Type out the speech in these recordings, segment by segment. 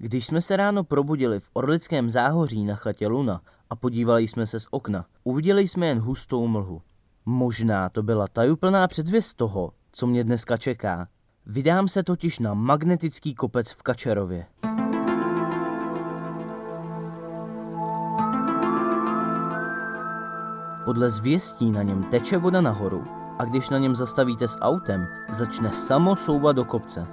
Když jsme se ráno probudili v Orlickém záhoří na chatě Luna a podívali jsme se z okna, uviděli jsme jen hustou mlhu. Možná to byla tajuplná předzvěst toho, co mě dneska čeká. Vydám se totiž na magnetický kopec v Kačerově. Podle zvěstí na něm teče voda nahoru a když na něm zastavíte s autem, začne samo souvat do kopce.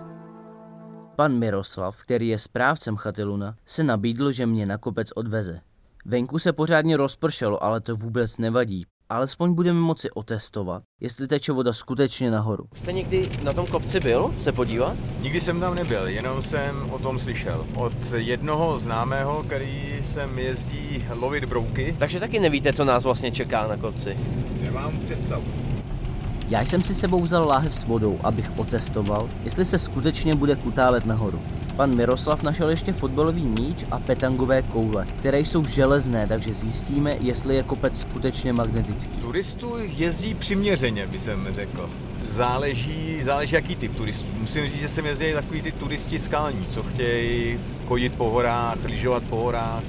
Pan Miroslav, který je správcem chaty Luna, se nabídl, že mě na kopec odveze. Venku se pořádně rozpršelo, ale to vůbec nevadí. Alespoň budeme moci otestovat, jestli teče voda skutečně nahoru. Jste někdy na tom kopci byl se podívat? Nikdy jsem tam nebyl, jenom jsem o tom slyšel. Od jednoho známého, který sem jezdí lovit brouky. Takže taky nevíte, co nás vlastně čeká na kopci? Nemám představu. Já jsem si sebou vzal láhev s vodou, abych otestoval, jestli se skutečně bude kutálet nahoru. Pan Miroslav našel ještě fotbalový míč a petangové koule, které jsou železné, takže zjistíme, jestli je kopec skutečně magnetický. Turistů jezdí přiměřeně, by jsem řekl. Záleží jaký typ turistů. Musím říct, že sem jezdí takový ty turisti skalní, co chtějí chodit po horách, lyžovat po horách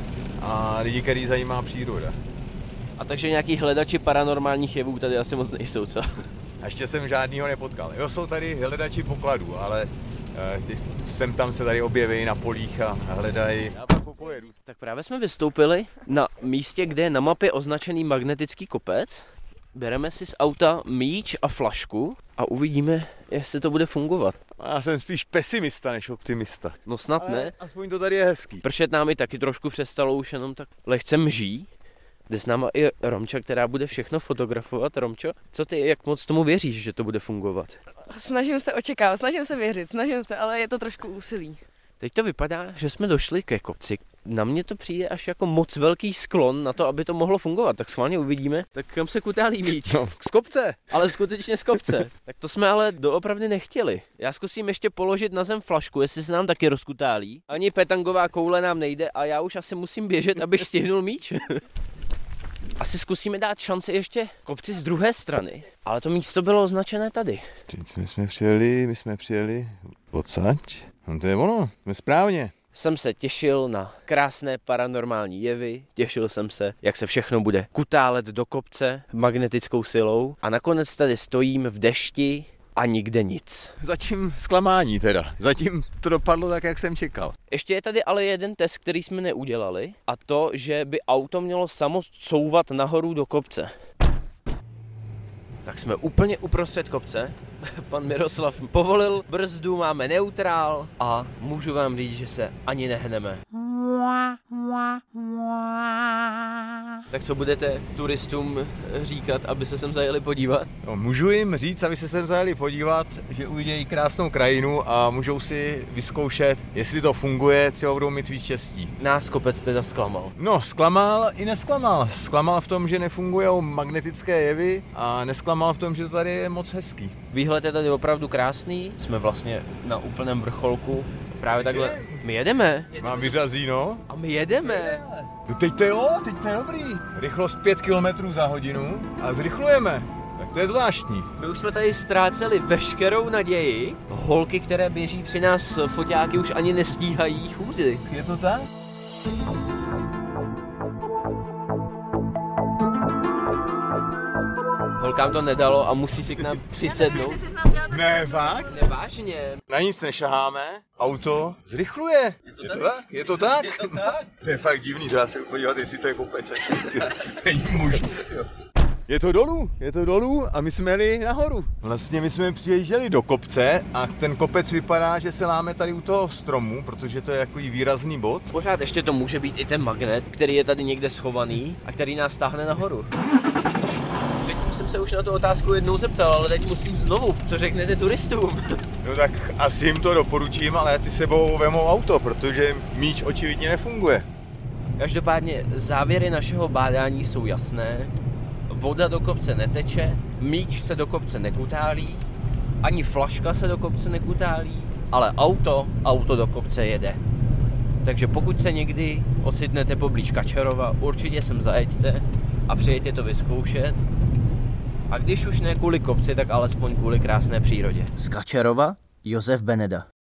a lidi, který zajímá příroda. A takže nějaký hledači paranormálních jevů tady asi moc nejsou, co? A ještě jsem žádnýho nepotkal. Jo, jsou tady hledači pokladů, ale sem tam se tady objeví na polích a hledají. A pak popojedu. Tak právě jsme vystoupili na místě, kde je na mapě označený magnetický kopec. Bereme si z auta míč a flašku a uvidíme, jestli to bude fungovat. Já jsem spíš pesimista než optimista. No snad ne. Aspoň to tady je hezký. Pršet nám i taky trošku přestalo, už jenom tak lehce mží. Jde s náma i Romča, která bude všechno fotografovat. Romčo, co ty, jak moc tomu věříš, že to bude fungovat? Snažím se očekávat, snažím se věřit, ale je to trošku úsilí. Teď to vypadá, že jsme došli ke kopci. Na mě to přijde až jako moc velký sklon na to, aby to mohlo fungovat. Tak schválně uvidíme. Tak kam se kutálí míč? No, z kopce. Ale skutečně z kopce. Tak to jsme ale doopravdy nechtěli. Já zkusím ještě položit na zem flašku, jestli se nám taky rozkutálí. Ani petangová koule nám nejde a já už asi musím běžet, abych stihnul míč. Asi zkusíme dát šanci ještě kopci z druhé strany, ale to místo bylo označené tady. Teď my jsme přijeli odsaď. No to je ono, jsme správně. Jsem se těšil na krásné paranormální jevy, těšil jsem se, jak se všechno bude kutálet do kopce magnetickou silou a nakonec tady stojím v dešti a nikde nic. Zatím zklamání teda, zatím to dopadlo tak, jak jsem čekal. Ještě je tady ale jeden test, který jsme neudělali a to, že by auto mělo samo couvat nahoru do kopce. Tak jsme úplně uprostřed kopce, pan Miroslav povolil brzdu, máme neutrál a můžu vám říct, že se ani nehneme. Tak co budete turistům říkat, aby se sem zajeli podívat? No, můžu jim říct, aby se sem zajeli podívat, že uvidějí krásnou krajinu a můžou si vyzkoušet, jestli to funguje, třeba budou mít víc štěstí. Nás kopec teda zklamal. No, zklamal i nesklamal. Zklamal v tom, že nefungují magnetické jevy a nesklamal v tom, že to tady je moc hezký. Výhled je tady opravdu krásný, jsme vlastně na úplném vrcholku. Právě takhle. My jedeme. Mám vyřazíno. A my jedeme. No teď to je dobrý. Rychlost 5 km za hodinu a zrychlujeme. Tak to je zvláštní. My už jsme tady ztráceli veškerou naději. Holky, které běží při nás foťáky, už ani nestíhají chůzi. Je to tak? Holkám to nedalo a musí si k nám přisednout. Ne, fakt? Nevážně. Na nic nešaháme, auto zrychluje. Je to tak? Je to tak? To je fakt divný, dá se podívat, jestli to je kopec. Není možný. Je to dolů a my jsme jeli nahoru. Vlastně my jsme přijížděli do kopce a ten kopec vypadá, že se láme tady u toho stromu, protože to je takový výrazný bod. Pořád ještě to může být i ten magnet, který je tady někde schovaný a který nás táhne nahoru. Předtím jsem se už na tu otázku jednou zeptal, ale teď musím znovu. Co řeknete turistům? No tak asi jim to doporučím, ale ať si sebou vemou auto, protože míč očividně nefunguje. Každopádně závěry našeho bádání jsou jasné. Voda do kopce neteče, míč se do kopce nekutálí, ani flaška se do kopce nekutálí, ale auto do kopce jede. Takže pokud se někdy ocitnete poblíž Kačerova, určitě sem zajeďte a přijeďte to vyzkoušet. A když už ne kvůli kopci, tak alespoň kvůli krásné přírodě. Z Kačerova Josef Beneda.